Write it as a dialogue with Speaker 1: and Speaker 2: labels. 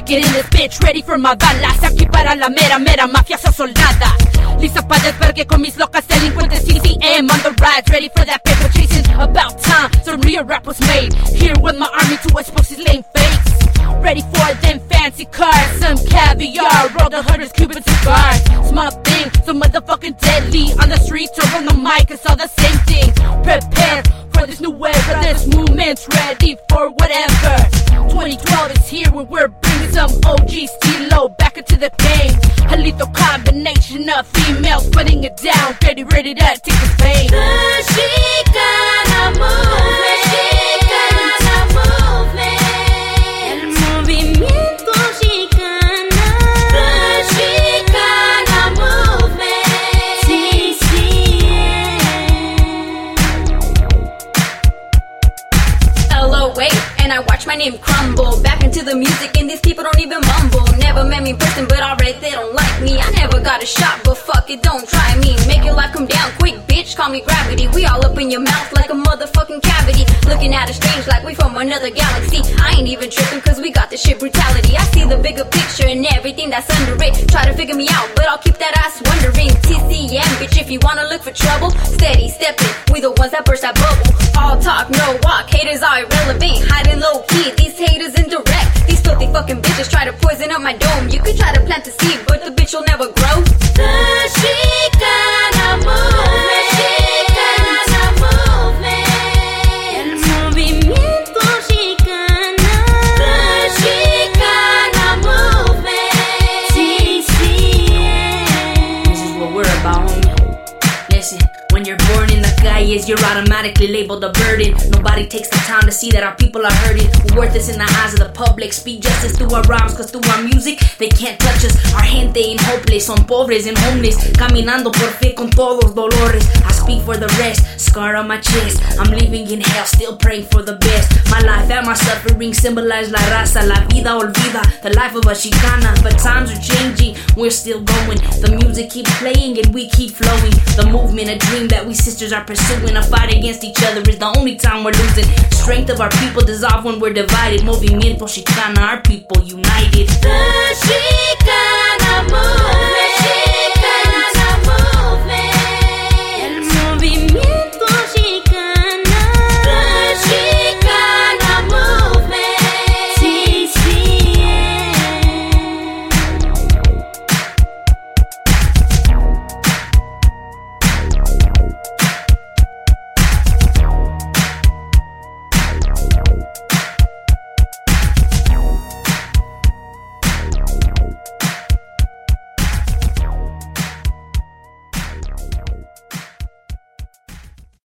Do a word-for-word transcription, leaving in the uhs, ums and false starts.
Speaker 1: get in this bitch, ready for my balas. Aquí para la mera, mera, mafiosa soldada. Lista pa' desvergue con mis locas delincuentes. C C M on the rise, ready for that paper chasing. About time, some real rap was made. Here with my army to expose his lame fakes. Ready for them fancy cars, some caviar, roll the hundreds, Cuban cigars. Small thing, so motherfucking deadly. On the streets or on the mic, it's all the same thing. Prepare for this new era, this movement's ready for whatever. twenty twelve is here when we're bringing some O G stilo back into the game. A lethal combination of females putting it down, ready, ready to take the fame.
Speaker 2: The Chicana movement, Chicana movement. El movimiento Chicana. The Chicana movement. C C M. L O eight, and I watch my name crumble back into the music, and these people don't even mumble. Never met me in person, but already they don't like me. I never got a shot, but fuck it, don't try me. Make your life come down quick, bitch, call me gravity. We all up in your mouth like a motherfucking cavity. Looking at us strange like we from another galaxy. I ain't even tripping cause we got this shit brutality. I see the bigger picture and everything that's under it. Try to figure me out, but I'll keep that ass wondering. T C M, bitch, if you wanna look for trouble, steady stepping, we the ones that burst that bubble. All talk, no walk, haters are irrelevant. Hiding low key, these haters indirect. These filthy fucking bitches try to poison up my dome. You could try to plant the seed, but the bitch will never grow. The Chicana movement, Chicana movement. El movimiento Chicana. The Chicana movement. C C M.
Speaker 3: This is what we're about, homie. Listen, when you're born in the calles, you're automatically labeled a burden. Nobody takes the time to see that our people are hurting. We're worthless in the eyes of the public. Speak justice through our rhymes, cause through our music they can't touch us. Our gente ain't hopeless, son pobres and homeless. Caminando por fe con todos dolores. I speak for the rest, scar on my chest. I'm living in hell, still praying for the best. My life and my suffering symbolize la raza, la vida olvida, the life of a Chicana. But times are changing, we're still going. The music keeps playing and we keep flowing. The movement, a dream that we sisters are pursuing. A fight against each other is the only time we're losing. Strength of our people dissolve when we're divided. Movimiento Chicana, our people united.
Speaker 2: The